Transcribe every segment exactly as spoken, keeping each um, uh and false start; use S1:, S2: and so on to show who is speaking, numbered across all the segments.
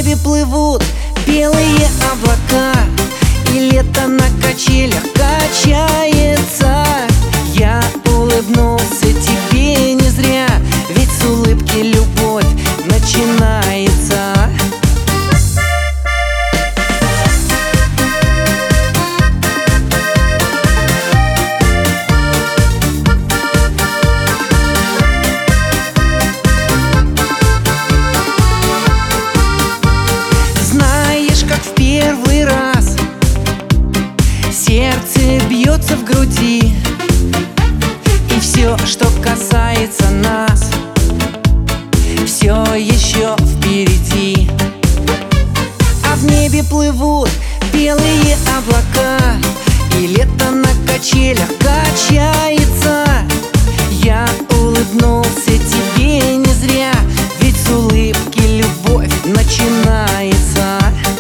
S1: небе плывут белые облака, и лето на качелях качается. Я улыбнулся тебе не зря, ведь с улыбки любовь начинается. Знаешь, как в первый раз сердце бьется в груди, и все, что касается нас, все еще впереди. А в небе плывут белые облака, и лето на качелях качается. Я улыбнулся тебе не зря, ведь с улыбки любовь начинается.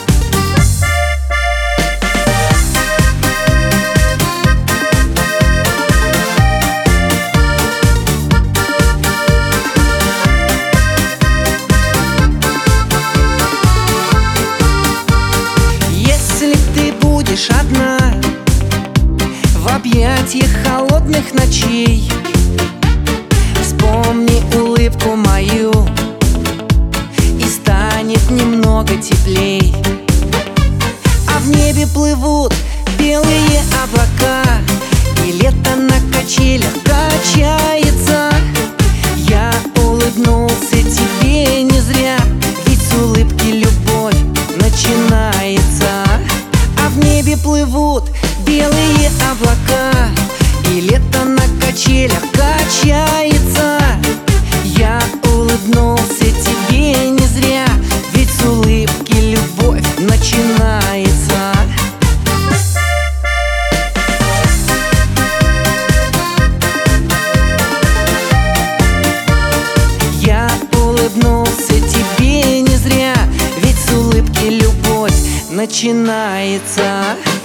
S1: Если ты будешь одна в объятиях холодных ночей, вспомни улыбку мою, и станет немного теплей. А в небе плывут белые облака, и лето на качелях качается. Я улыбнулся тебе не зря, ведь с улыбки любовь начинается. А в небе плывут белые облака, и лето на качелях качается. Я улыбнулся тебе не зря, ведь с улыбки любовь начинается. Я улыбнулся тебе не зря, ведь с улыбки любовь начинается.